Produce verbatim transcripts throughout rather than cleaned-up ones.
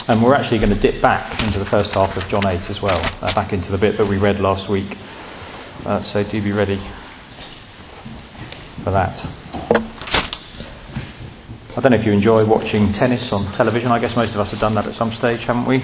And we're actually going to dip back into the first half of John eight as well, uh, back into the bit that we read last week. Uh, so do be ready for that. I don't know if you enjoy watching tennis on television. I guess most of us have done that at some stage, haven't we?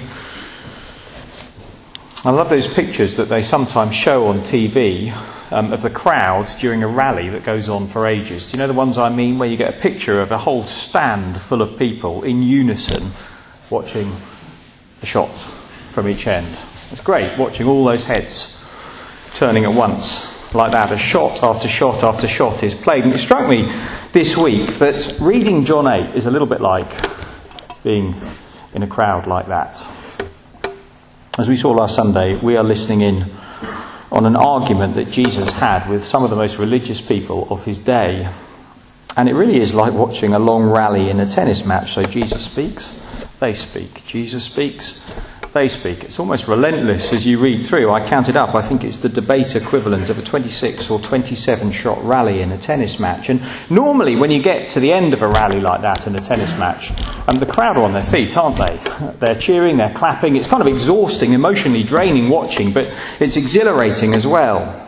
I love those pictures that they sometimes show on T V um, of the crowd during a rally that goes on for ages. Do you know the ones I mean, where you get a picture of a whole stand full of people in unison watching a shot from each end? It's great watching all those heads turning at once like that. A shot after shot after shot is played. And it struck me this week that reading John eight is a little bit like being in a crowd like that. As we saw last Sunday, we are listening in on an argument that Jesus had with some of the most religious people of his day. And it really is like watching a long rally in a tennis match. So Jesus speaks, they speak. Jesus speaks, they speak. It's almost relentless as you read through. I counted up, I think it's the debate equivalent of a twenty-six or twenty-seven shot rally in a tennis match. And normally when you get to the end of a rally like that in a tennis match, um, the crowd are on their feet, aren't they? They're cheering, they're clapping. It's kind of exhausting, emotionally draining watching, but it's exhilarating as well.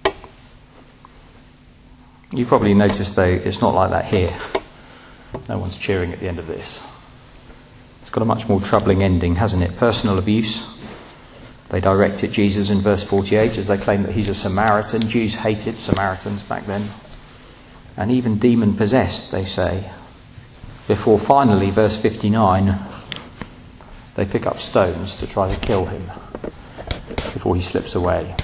You probably noticed though, it's not like that here. No one's cheering at the end of this. It's got a much more troubling ending, hasn't it? Personal abuse. They direct at Jesus in verse forty-eight as they claim that he's a Samaritan. Jews hated Samaritans back then. And even demon-possessed, they say. Before finally, verse fifty-nine, they pick up stones to try to kill him before he slips away.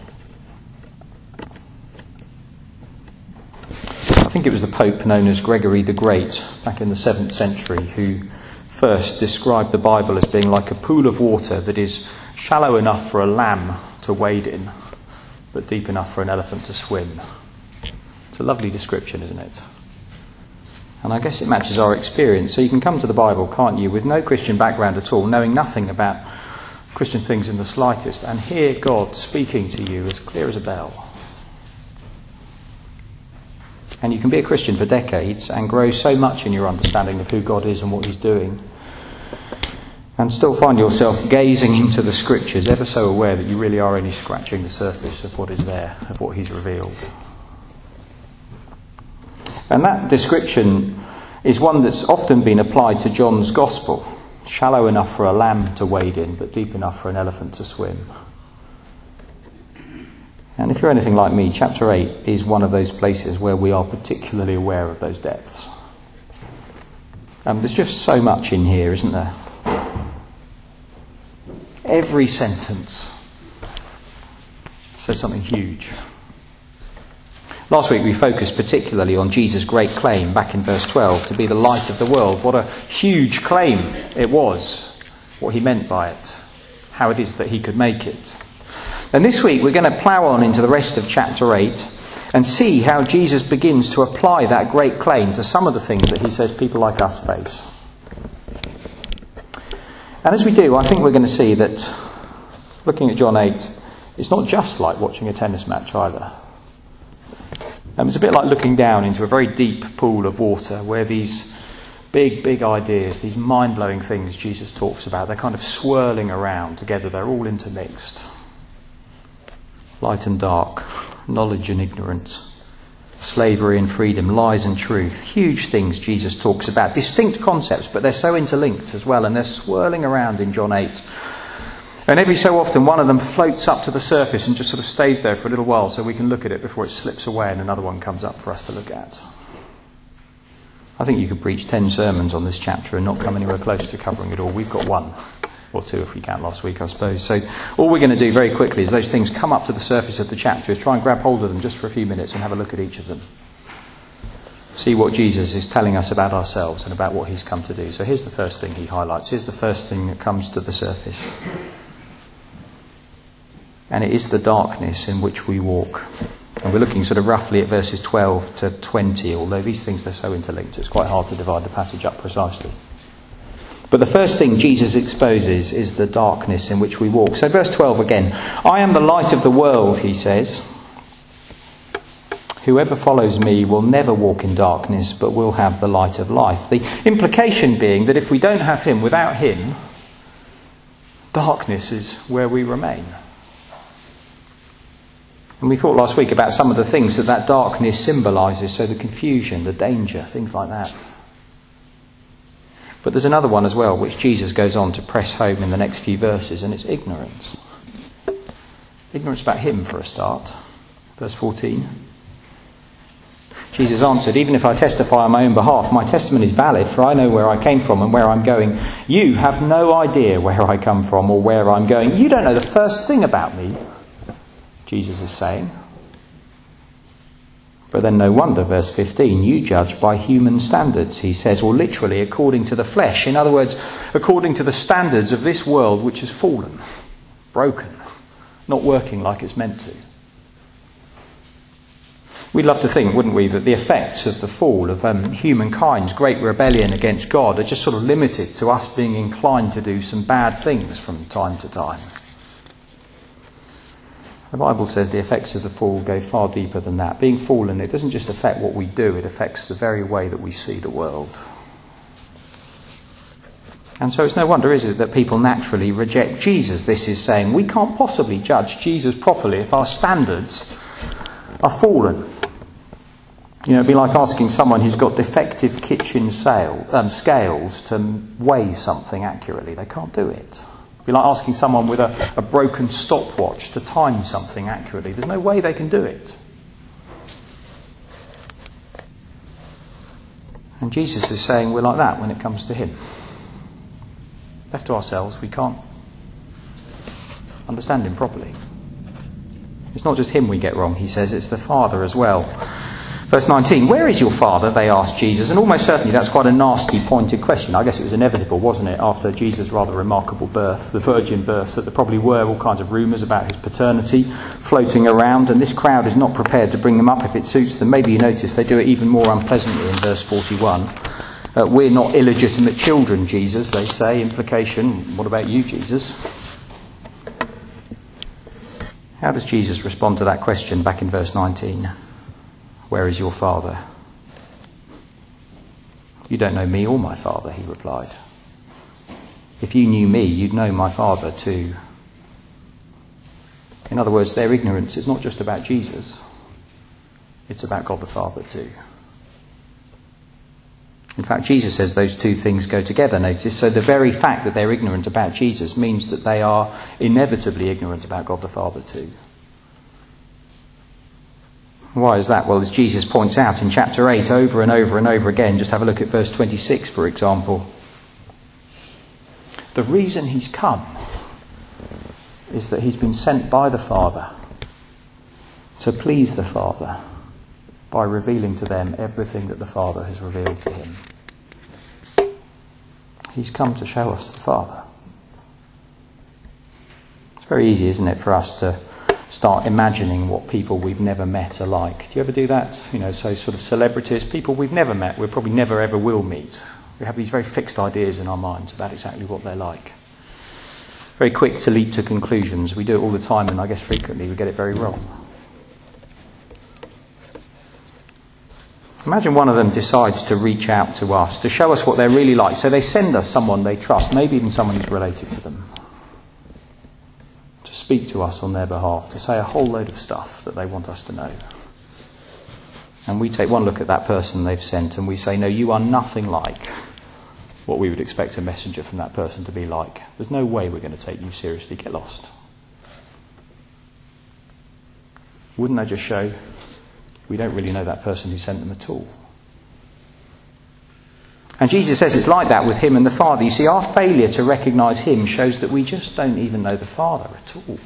I think it was the Pope known as Gregory the Great back in the seventh century who first described the Bible as being like a pool of water that is shallow enough for a lamb to wade in, but deep enough for an elephant to swim. It's a lovely description, isn't it? And I guess it matches our experience. So you can come to the Bible, can't you, with no Christian background at all, knowing nothing about Christian things in the slightest, and hear God speaking to you as clear as a bell. And you can be a Christian for decades and grow so much in your understanding of who God is and what he's doing, and still find yourself gazing into the scriptures, ever so aware that you really are only scratching the surface of what is there, of what he's revealed. And that description is one that's often been applied to John's Gospel. Shallow enough for a lamb to wade in, but deep enough for an elephant to swim. And if you're anything like me, chapter eight is one of those places where we are particularly aware of those depths. Um, there's just so much in here, isn't there? Every sentence says something huge. Last week we focused particularly on Jesus' great claim back in verse twelve to be the light of the world. What a huge claim it was, what he meant by it, how it is that he could make it. And this week we're going to plough on into the rest of chapter eight and see how Jesus begins to apply that great claim to some of the things that he says people like us face. And as we do, I think we're going to see that, looking at John eight, it's not just like watching a tennis match either. Um, it's a bit like looking down into a very deep pool of water where these big, big ideas, these mind-blowing things Jesus talks about, they're kind of swirling around together. They're all intermixed. Light and dark, knowledge and ignorance, slavery and freedom, lies and truth. Huge things Jesus talks about. Distinct concepts, but they're so interlinked as well, and they're swirling around in John eight. And every so often one of them floats up to the surface and just sort of stays there for a little while so we can look at it before it slips away and another one comes up for us to look at. I think you could preach ten sermons on this chapter and not come anywhere close to covering it all. We've got one. Or two if we count last week, I suppose. So all we're going to do very quickly is those things come up to the surface of the chapter, is try and grab hold of them just for a few minutes and have a look at each of them. See what Jesus is telling us about ourselves and about what he's come to do. So here's the first thing he highlights. Here's the first thing that comes to the surface. And it is the darkness in which we walk. And we're looking sort of roughly at verses twelve to twenty, although these things, they're so interlinked, it's quite hard to divide the passage up precisely. But the first thing Jesus exposes is the darkness in which we walk. So verse twelve again. I am the light of the world, he says. Whoever follows me will never walk in darkness, but will have the light of life. The implication being that if we don't have him, without him, Darkness is where we remain. And we thought last week about some of the things that that darkness symbolises, so the confusion, the danger, things like that. But there's another one as well, which Jesus goes on to press home in the next few verses, and it's ignorance. Ignorance about him, for a start. Verse fourteen. Jesus answered, "Even if I testify on my own behalf, my testimony is valid, for I know where I came from and where I'm going. You have no idea where I come from or where I'm going. You don't know the first thing about me," Jesus is saying. But then no wonder, verse fifteen, "You judge by human standards," he says, or literally according to the flesh. In other words, according to the standards of this world which has fallen, broken, not working like it's meant to. We'd love to think, wouldn't we, that the effects of the fall of um, humankind's great rebellion against God are just sort of limited to us being inclined to do some bad things from time to time. The Bible says the effects of the fall go far deeper than that. Being fallen, it doesn't just affect what we do, it affects the very way that we see the world. And so it's no wonder, is it, that people naturally reject Jesus. This is saying we can't possibly judge Jesus properly if our standards are fallen. You know, it'd be like asking someone who's got defective kitchen sale, um, scales to weigh something accurately. They can't do it. It'd be like asking someone with a, a broken stopwatch to time something accurately. There's no way they can do it. And Jesus is saying we're like that when it comes to him. Left to ourselves, we can't understand him properly. It's not just him we get wrong, he says, it's the Father as well. Verse nineteen, "Where is your Father?" they asked Jesus. And almost certainly that's quite a nasty, pointed question. I guess it was inevitable, wasn't it, after Jesus' rather remarkable birth, the virgin birth, that there probably were all kinds of rumours about his paternity floating around, and this crowd is not prepared to bring them up if it suits them. Maybe you notice they do it even more unpleasantly in verse forty-one. Uh, "We're not illegitimate children, Jesus," they say. Implication, what about you, Jesus? How does Jesus respond to that question back in verse nineteen? "Where is your Father?" "You don't know me or my Father," he replied. "If you knew me, you'd know my Father too." In other words, their ignorance is not just about Jesus. It's about God the Father too. In fact, Jesus says those two things go together, notice. So the very fact that they're ignorant about Jesus means that they are inevitably ignorant about God the Father too. Why is that? Well, as Jesus points out in chapter eight over and over and over again, just have a look at verse twenty-six, for example. The reason he's come is that he's been sent by the Father to please the Father by revealing to them everything that the Father has revealed to him. He's come to show us the Father. It's very easy, isn't it, for us to start imagining what people we've never met are like. Do you ever do that? You know, so sort of celebrities, people we've never met, we probably never ever will meet. We have these very fixed ideas in our minds about exactly what they're like. Very quick to leap to conclusions. We do it all the time, and I guess frequently we get it very wrong. Imagine one of them decides to reach out to us, to show us what they're really like. So they send us someone they trust, maybe even someone who's related to them, to speak to us on their behalf, to say a whole load of stuff that they want us to know. And we take one look at that person they've sent and we say, no, you are nothing like what we would expect a messenger from that person to be like. There's no way we're going to take you seriously. Get lost. Wouldn't that just show we don't really know that person who sent them at all? And Jesus says it's like that with him and the Father. You see, our failure to recognise him shows that we just don't even know the Father at all.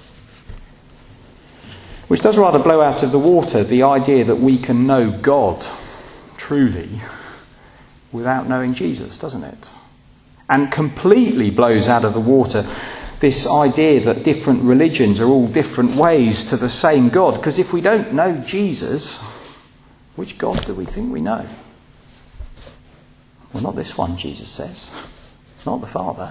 Which does rather blow out of the water the idea that we can know God truly without knowing Jesus, doesn't it? And completely blows out of the water this idea that different religions are all different ways to the same God. Because if we don't know Jesus, which God do we think we know? Well, not this one, Jesus says. Not the Father.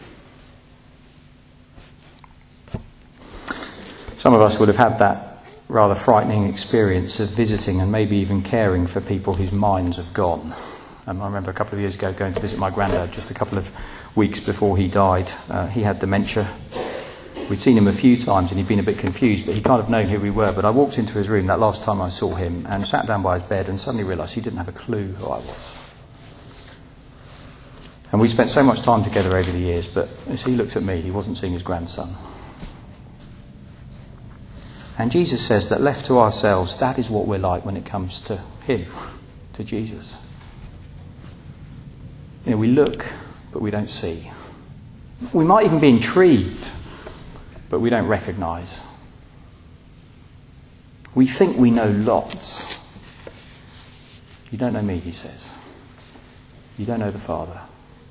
Some of us would have had that rather frightening experience of visiting and maybe even caring for people whose minds have gone. Um, I remember a couple of years ago going to visit my granddad just a couple of weeks before he died. Uh, he had dementia. We'd seen him a few times and he'd been a bit confused, but he'd kind of known who we were. But I walked into his room that last time I saw him and sat down by his bed and suddenly realised he didn't have a clue who I was. And we spent so much time together over the years, but as he looked at me, he wasn't seeing his grandson. And Jesus says that left to ourselves, that is what we're like when it comes to him, to Jesus. You know, we look, but we don't see. We might even be intrigued, but we don't recognise. We think we know lots. You don't know me, he says. You don't know the Father.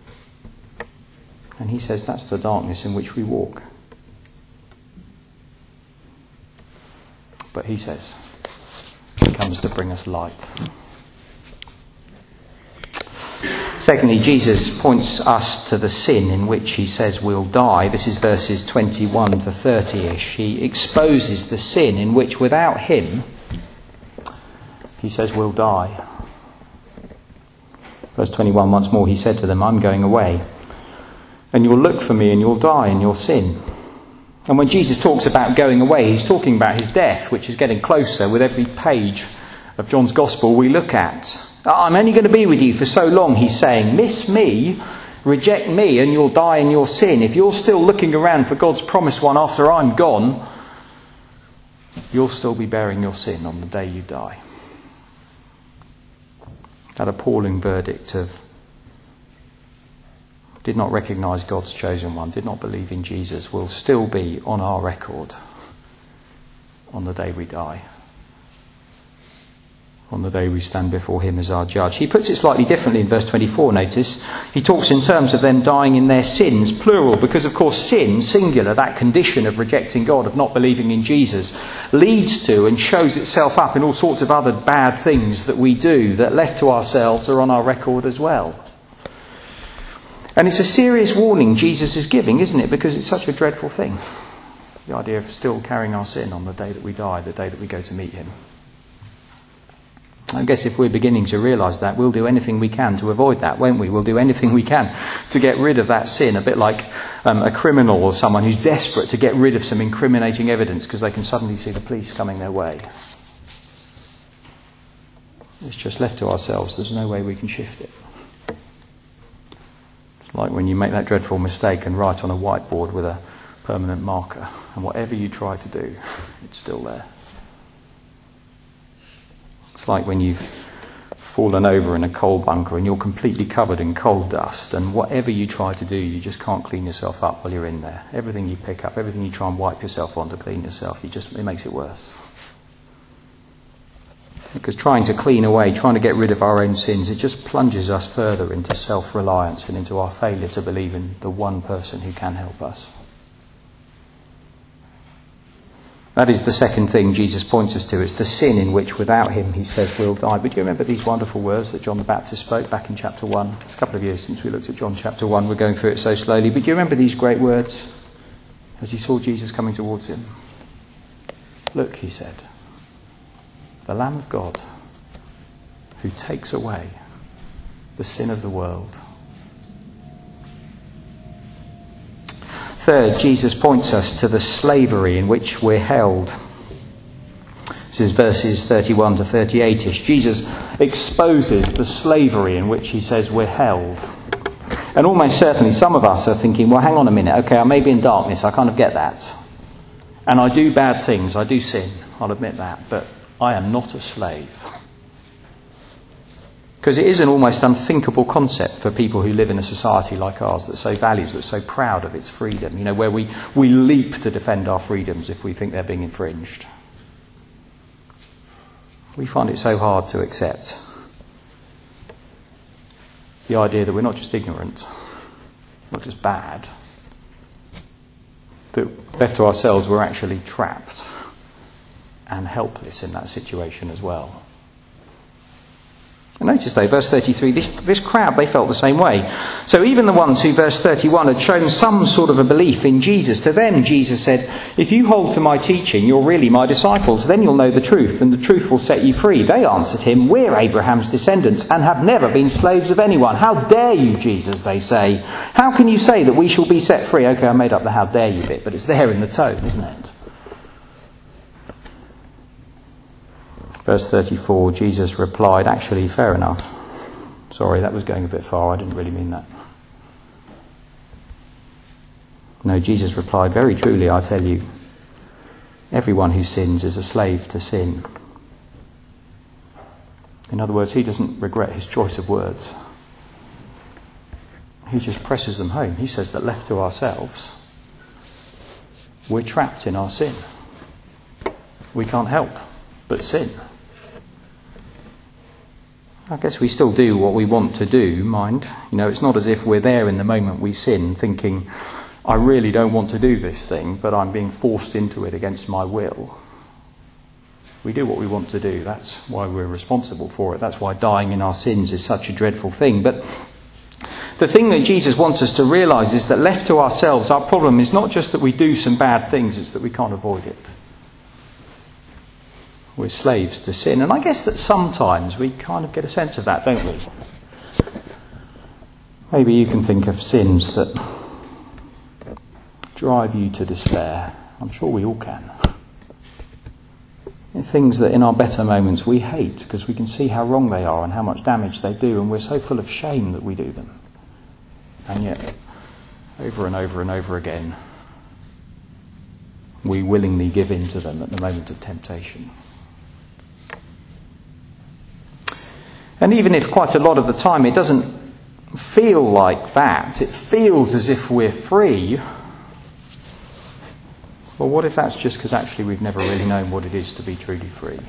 And he says that's the darkness in which we walk. But he says he comes to bring us light. Secondly, Jesus points us to the sin in which he says we'll die. This is verses twenty-one to thirty-ish. He exposes the sin in which without him, he says we'll die. Verse twenty-one, once more he said to them, I'm going away, and you'll look for me and you'll die in your sin. And when Jesus talks about going away, he's talking about his death, which is getting closer with every page of John's Gospel we look at. I'm only going to be with you for so long, he's saying. Miss me, reject me, and you'll die in your sin. If you're still looking around for God's promised one after I'm gone, you'll still be bearing your sin on the day you die. That appalling verdict of did not recognise God's chosen one, did not believe in Jesus, will still be on our record on the day we die. On the day we stand before him as our judge. He puts it slightly differently in verse twenty-four, notice. He talks in terms of them dying in their sins, plural, because of course sin, singular, that condition of rejecting God, of not believing in Jesus, leads to and shows itself up in all sorts of other bad things that we do that left to ourselves are on our record as well. And it's a serious warning Jesus is giving, isn't it? Because it's such a dreadful thing. The idea of still carrying our sin on the day that we die, the day that we go to meet him. I guess if we're beginning to realise that, we'll do anything we can to avoid that, won't we? We'll do anything we can to get rid of that sin, a bit like um, a criminal or someone who's desperate to get rid of some incriminating evidence because they can suddenly see the police coming their way. It's just left to ourselves. There's no way we can shift it. It's like when you make that dreadful mistake and write on a whiteboard with a permanent marker, and whatever you try to do, it's still there. It's like when you've fallen over in a coal bunker and you're completely covered in coal dust, and whatever you try to do, you just can't clean yourself up while you're in there. Everything you pick up, everything you try and wipe yourself on to clean yourself, you just it makes it worse. Because trying to clean away, trying to get rid of our own sins, it just plunges us further into self-reliance and into our failure to believe in the one person who can help us. That is the second thing Jesus points us to. It's the sin in which without him, he says, we'll die. But do you remember these wonderful words that John the Baptist spoke back in chapter one? It's a couple of years since we looked at John chapter one. We're going through it so slowly. But do you remember these great words as he saw Jesus coming towards him? Look, he said, the Lamb of God who takes away the sin of the world. Third, Jesus points us to the slavery in which we're held. This is verses thirty-one to thirty-eight-ish. Jesus exposes the slavery in which he says we're held. And almost certainly some of us are thinking, well, hang on a minute, okay, I may be in darkness, I kind of get that. And I do bad things, I do sin, I'll admit that, but I am not a slave. Because it is an almost unthinkable concept for people who live in a society like ours that so values, that's so proud of its freedom, you know, where we, we leap to defend our freedoms if we think they're being infringed. We find it so hard to accept the idea that we're not just ignorant, not just bad, that left to ourselves we're actually trapped and helpless in that situation as well. And notice though, verse thirty-three, this, this crowd, they felt the same way. So even the ones who, verse thirty-one, had shown some sort of a belief in Jesus, to them Jesus said, if you hold to my teaching, you're really my disciples. Then you'll know the truth, and the truth will set you free. They answered him, we're Abraham's descendants and have never been slaves of anyone. How dare you, Jesus, they say. How can you say that we shall be set free? Okay, I made up the how dare you bit, but it's there in the tone, isn't it? Verse thirty-four, Jesus replied, actually, fair enough. Sorry, that was going a bit far. I didn't really mean that. No, Jesus replied, very truly, I tell you, everyone who sins is a slave to sin. In other words, he doesn't regret his choice of words. He just presses them home. He says that left to ourselves, we're trapped in our sin. We can't help but sin. I guess we still do what we want to do, mind. You know, it's not as if we're there in the moment we sin thinking, I really don't want to do this thing, but I'm being forced into it against my will. We do what we want to do. That's why we're responsible for it. That's why dying in our sins is such a dreadful thing. But the thing that Jesus wants us to realise is that left to ourselves, our problem is not just that we do some bad things, it's that we can't avoid it. We're slaves to sin. And I guess that sometimes we kind of get a sense of that, don't we? Maybe you can think of sins that drive you to despair. I'm sure we all can. Things that in our better moments we hate because we can see how wrong they are and how much damage they do, and we're so full of shame that we do them. And yet, over and over and over again, we willingly give in to them at the moment of temptation. And even if quite a lot of the time it doesn't feel like that, it feels as if we're free, well, what if that's just because actually we've never really known what it is to be truly free?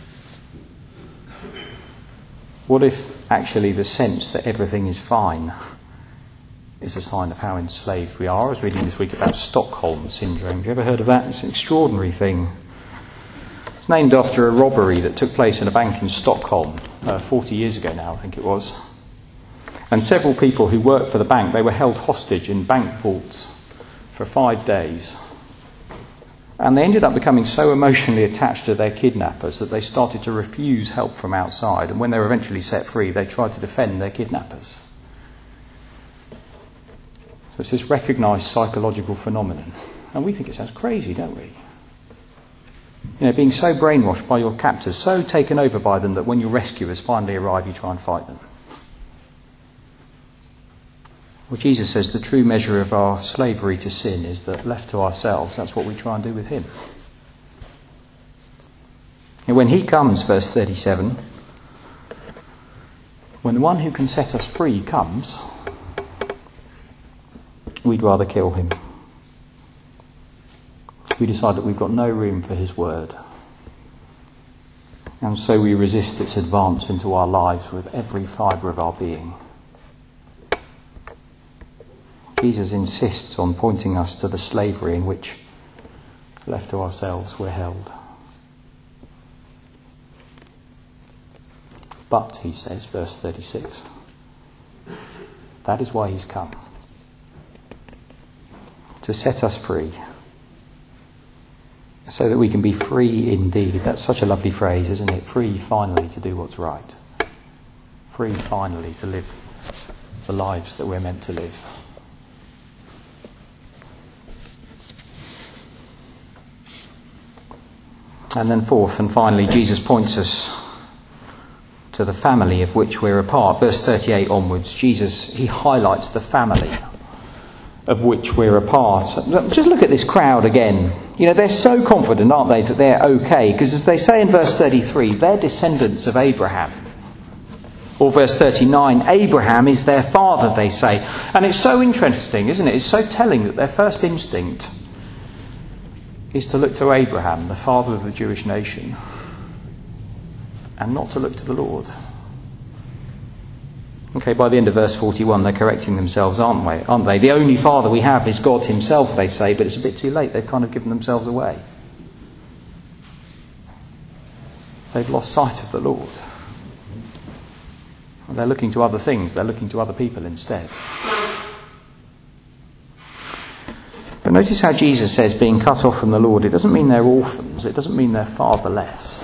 What if actually the sense that everything is fine is a sign of how enslaved we are? I was reading this week about Stockholm Syndrome. Have you ever heard of that? It's an extraordinary thing. It's named after a robbery that took place in a bank in Stockholm uh, forty years ago now, I think it was. And several people who worked for the bank, they were held hostage in bank vaults for five days. And they ended up becoming so emotionally attached to their kidnappers that they started to refuse help from outside. And when they were eventually set free, they tried to defend their kidnappers. So it's this recognised psychological phenomenon. And we think it sounds crazy, don't we? You know, being so brainwashed by your captors, so taken over by them that when your rescuers finally arrive, you try and fight them. Well, Jesus says the true measure of our slavery to sin is that left to ourselves, that's what we try and do with him. And when he comes, verse thirty-seven, when the one who can set us free comes, we'd rather kill him. We decide that we've got no room for his word. And so we resist its advance into our lives with every fibre of our being. Jesus insists on pointing us to the slavery in which, left to ourselves, we're held. But, he says, verse thirty-six, that is why he's come. To set us free. So that we can be free indeed. That's such a lovely phrase, isn't it? Free finally to do what's right. Free finally to live the lives that we're meant to live. And then fourth and finally, Jesus points us to the family of which we're a part. Verse thirty-eight onwards, Jesus, he highlights the family of which we're a part. Just look at this crowd again. You know, they're so confident, aren't they, that they're okay? Because as they say in verse thirty-three, they're descendants of Abraham. Or verse thirty-nine, Abraham is their father, they say. And it's so interesting, isn't it? It's so telling that their first instinct is to look to Abraham, the father of the Jewish nation, and not to look to the Lord. Okay, by the end of verse forty-one, they're correcting themselves, aren't they? Aren't they? The only father we have is God himself, they say, but it's a bit too late. They've kind of given themselves away. They've lost sight of the Lord. They're looking to other things. They're looking to other people instead. But notice how Jesus says being cut off from the Lord, it doesn't mean they're orphans. It doesn't mean they're fatherless.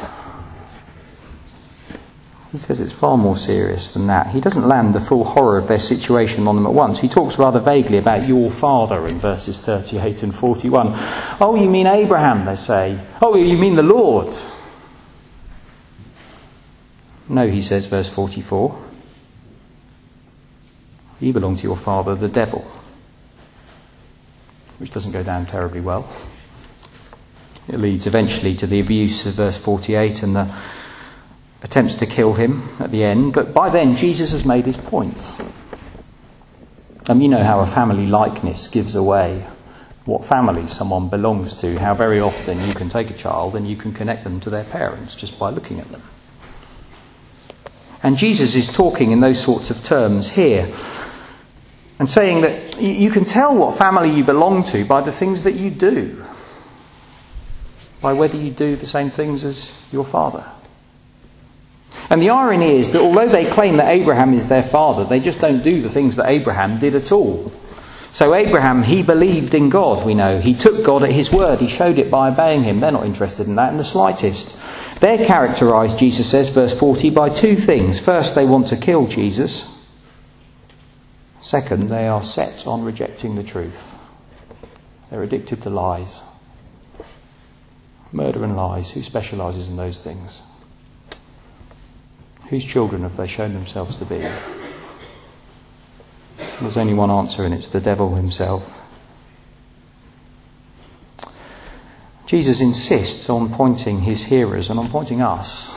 He says it's far more serious than that. He doesn't land the full horror of their situation on them at once. He talks rather vaguely about your father in verses thirty-eight and forty-one. Oh, you mean Abraham, they say. Oh, you mean the Lord. No, he says, verse forty-four. You belong to your father, the devil. Which doesn't go down terribly well. It leads eventually to the abuse of verse forty-eight and the attempts to kill him at the end. But by then, Jesus has made his point. Um, you know how a family likeness gives away what family someone belongs to. How very often you can take a child and you can connect them to their parents just by looking at them. And Jesus is talking in those sorts of terms here. And saying that you can tell what family you belong to by the things that you do. By whether you do the same things as your father. And the irony is that although they claim that Abraham is their father, they just don't do the things that Abraham did at all. So Abraham, he believed in God, we know. He took God at his word. He showed it by obeying him. They're not interested in that in the slightest. They're characterised, Jesus says, verse forty, by two things. First, they want to kill Jesus. Second, they are set on rejecting the truth. They're addicted to lies. Murder and lies. Who specialises in those things? Whose children have they shown themselves to be? There's only one answer, and it's the devil himself. Jesus insists on pointing his hearers and on pointing us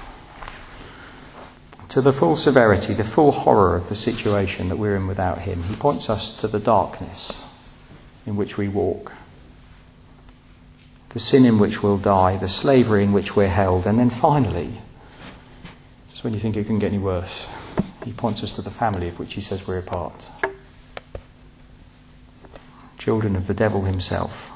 to the full severity, the full horror of the situation that we're in without him. He points us to the darkness in which we walk, the sin in which we'll die, the slavery in which we're held, and then finally, just when you think it couldn't get any worse, he points us to the family of which he says we're a part. Children of the devil himself.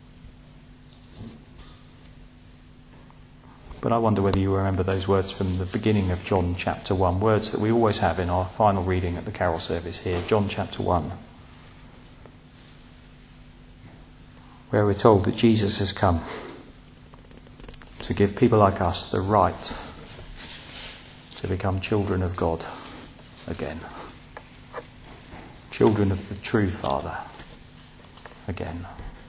But I wonder whether you remember those words from the beginning of John chapter one, words that we always have in our final reading at the carol service here, John chapter one, where we're told that Jesus has come to give people like us the right to become children of God again. Children of the true Father again.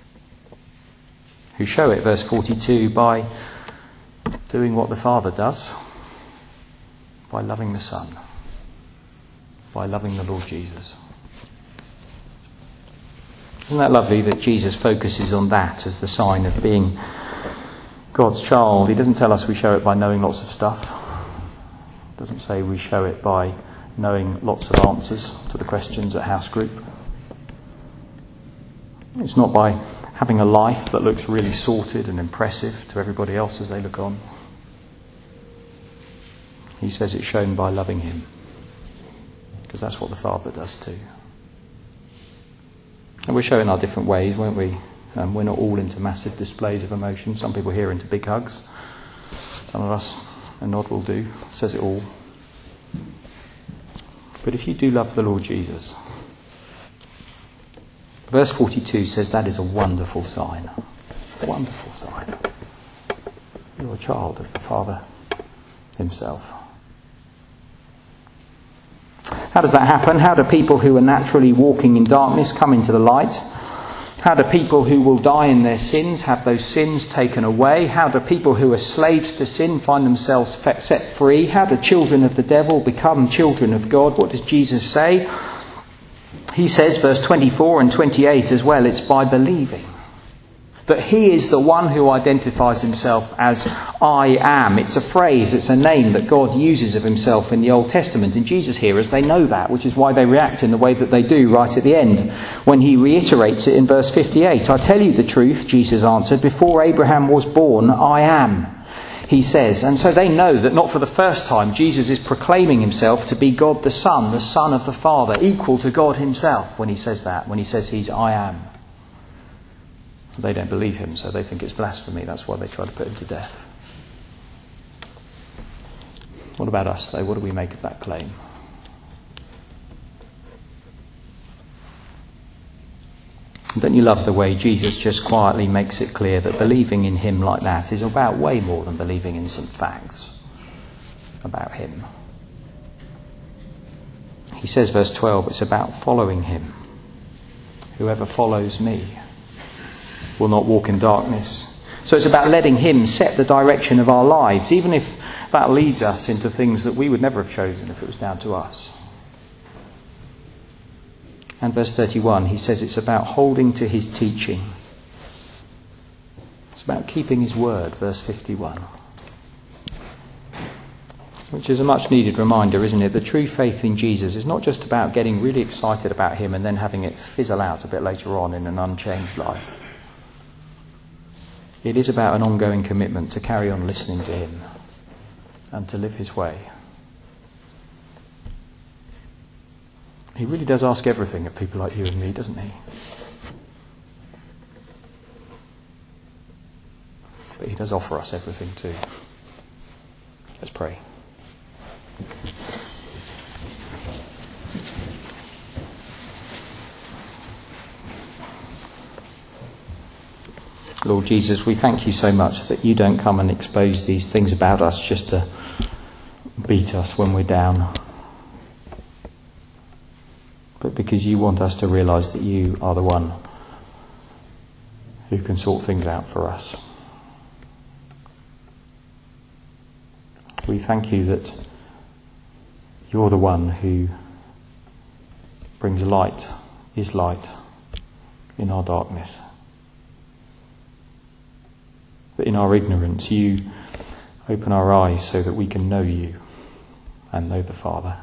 Who show it, verse forty-two, by doing what the Father does, by loving the Son, by loving the Lord Jesus. Isn't that lovely that Jesus focuses on that as the sign of being God's child? He doesn't tell us we show it by knowing lots of stuff. He doesn't say we show it by knowing lots of answers to the questions at house group. It's not by having a life that looks really sorted and impressive to everybody else as they look on. He says it's shown by loving him, because that's what the Father does too. And we're showing our different ways, won't we? Um, we're not all into massive displays of emotion. Some people here are into big hugs. Some of us, a nod will do, says it all. But if you do love the Lord Jesus, verse forty-two says that is a wonderful sign. A wonderful sign. You're a child of the Father himself. How does that happen? How do people who are naturally walking in darkness come into the light? How do people who will die in their sins have those sins taken away? How do people who are slaves to sin find themselves set free? How do children of the devil become children of God? What does Jesus say? He says, verse twenty-four and twenty-eight as well, it's by believing that he is the one who identifies himself as I am. It's a phrase, it's a name that God uses of himself in the Old Testament. And Jesus hearers, they know that, which is why they react in the way that they do right at the end, when he reiterates it in verse fifty-eight. I tell you the truth, Jesus answered, before Abraham was born, I am. He says, and so they know that not for the first time Jesus is proclaiming himself to be God the Son, the Son of the Father, equal to God himself when he says that, when he says he's I am. They don't believe him, so they think it's blasphemy. That's why they try to put him to death. What about us, though? What do we make of that claim? Don't you love the way Jesus just quietly makes it clear that believing in him like that is about way more than believing in some facts about him? He says, verse twelve, it's about following him. Whoever follows me will not walk in darkness. So it's about letting him set the direction of our lives, even if that leads us into things that we would never have chosen if it was down to us. And verse thirty-one, he says it's about holding to his teaching. It's about keeping his word, verse fifty-one. Which is a much needed reminder, isn't it? The true faith in Jesus is not just about getting really excited about him and then having it fizzle out a bit later on in an unchanged life. It is about an ongoing commitment to carry on listening to him and to live his way. He really does ask everything of people like you and me, doesn't he? But he does offer us everything too. Let's pray. Lord Jesus, we thank you so much that you don't come and expose these things about us just to beat us when we're down, but because you want us to realise that you are the one who can sort things out for us. We thank you that you're the one who brings light, is light in our darkness. But in our ignorance, you open our eyes so that we can know you and know the Father.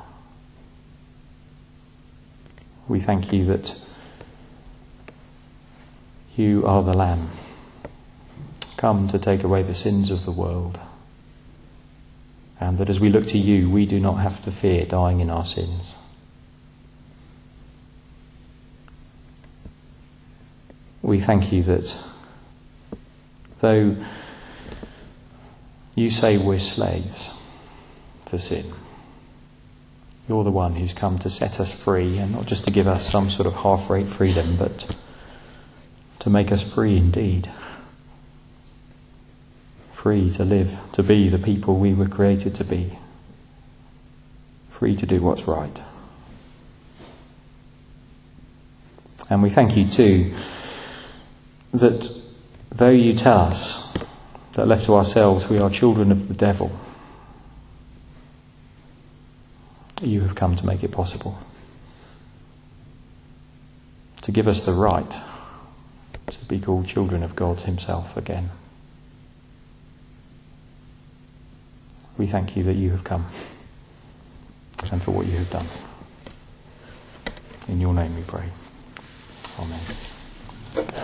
We thank you that you are the Lamb, come to take away the sins of the world. And that as we look to you, we do not have to fear dying in our sins. We thank you that though you say we're slaves to sin, you're the one who's come to set us free, and not just to give us some sort of half-rate freedom, but to make us free indeed. Free to live, to be the people we were created to be. Free to do what's right. And we thank you too that though you tell us that left to ourselves we are children of the devil, you have come to make it possible. To give us the right to be called children of God himself again. We thank you that you have come and for what you have done. In your name we pray. Amen.